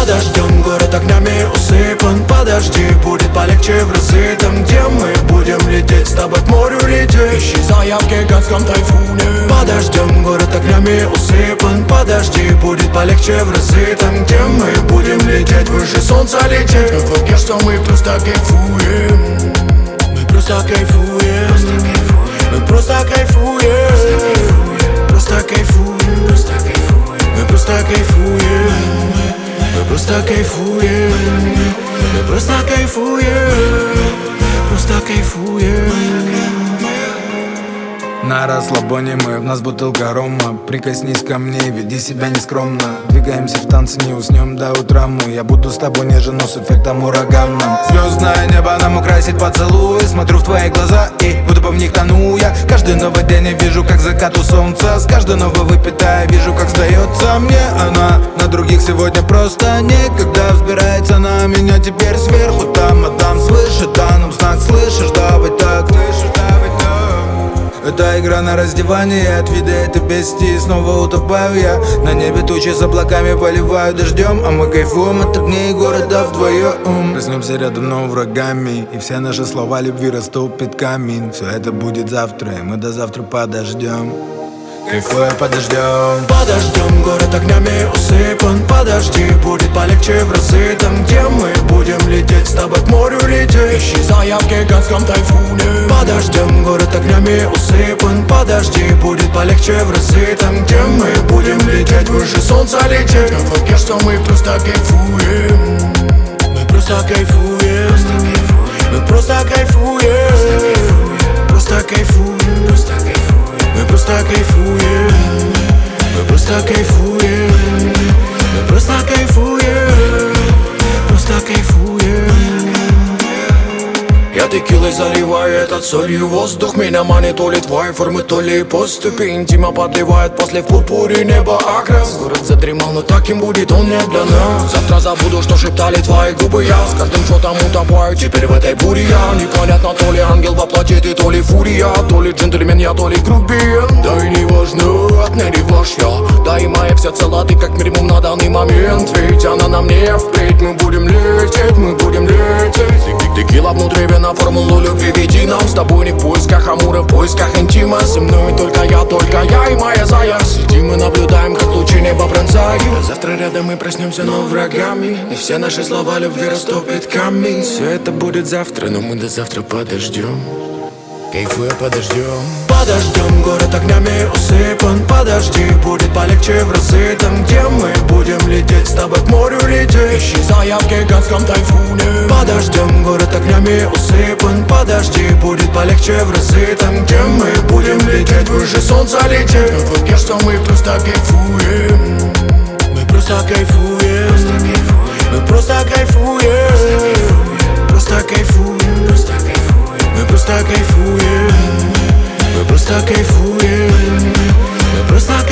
Подождем, город огнями усыпан. Подожди, будет полегче в разы. Там, где мы будем лететь, с тобой к морю лететь, исчезая в гигантском тайфуне. Подождем, город огнями усыпан. Подожди, будет полегче в разы. Там, где мы будем лететь, выше солнца лететь. В ваге, что мы просто кайфуем. Мы просто кайфуем. Мы просто кайфуем. Просто кайфуем. Мы просто кайфуем. Мы просто кайфуем. Мы просто кайфуем. Просто кайфуем. На расслабоне мы, в нас бутылка рома. Прикоснись ко мне, веди себя нескромно. Двигаемся в танце, не уснем до утра мы. Я буду с тобой нежен, но с эффектом урагана. Звездное небо нам украсит поцелуй. Смотрю в твои глаза и будто в них тону я. Каждый новый день я вижу, как закат у солнца. С каждой новой выпитой вижу, как сдается мне она. На других сегодня просто некогда. Взбирается на меня теперь сверху там, а там свыше данным знак. Слышишь, давай так, слышишь, давай так. Это игра на раздевание, от вида это бести. Снова утопаю я, на небе тучи с облаками поливают дождем. А мы кайфуем от огней города вдвоем. Проснемся рядом, но врагами, и все наши слова любви растопит камень. Все это будет завтра, и мы до завтра подождем. Кайфуя подождем. Подождем, город огнями усыпан. Подожди, будет полегче в разы. Там, где мы будем лететь, с тобой к морю лететь, исчезая в гигантском тайфуне. Подождем, город огнями усыпан. Подожди, будет полегче в разы. Там, где мы будем лететь, выше солнца лететь. В ваге, что мы просто кайфуем. Мы просто кайфуем. Мы просто кайфуем. Просто кайфуем. Мы просто кайфуем. Мы просто кайфуем. Мы просто кайфуем. Просто кайфуем. Я текилой заливаю этот солью воздух. Меня манит то ли твои формы, то ли поступи. Интима подливает после в пурпуре небо окрас. Город задремал, но таким будет он не для нас. Завтра забуду, что шептали твои губы. Я с каждым шотом утопаю теперь в этой буре. Я непонятно, то ли ангел воплоти ты, то ли фурия. То ли джентльмен я, то ли грубиен. Да и не важно, отмери ваш я. Да и моя вся цела, ты как минимум на данный момент. Ведь она на мне впредь. Мы будем лететь, мы будем лететь. Текила внутри вина, формулу любви веди нам. С тобой не в поисках амура, в поисках интима. Со мной только я и моя зая. Сидим и наблюдаем, как лучи неба пронзают. Завтра рядом мы проснемся, но врагами. И все наши слова любви растопит камень. Все это будет завтра, но мы до завтра подождем. Кайфуя подождем. Подождем, город огнями усыпан. Подожди, будет полегче в разы. Там, где мы будем лететь, с тобой к морю лететь, исчезая в гигантском тайфуне. Подождем, город огнями усыпан. Подожди, будет полегче в разы. Там, где мы будем лететь, выше солнца лететь. В ваге, что мы просто кайфуем. Мы просто кайфуем. Мы просто кайфуем. Просто кайфуем. Мы просто кайфуем. Мы просто кайфуем. Мы просто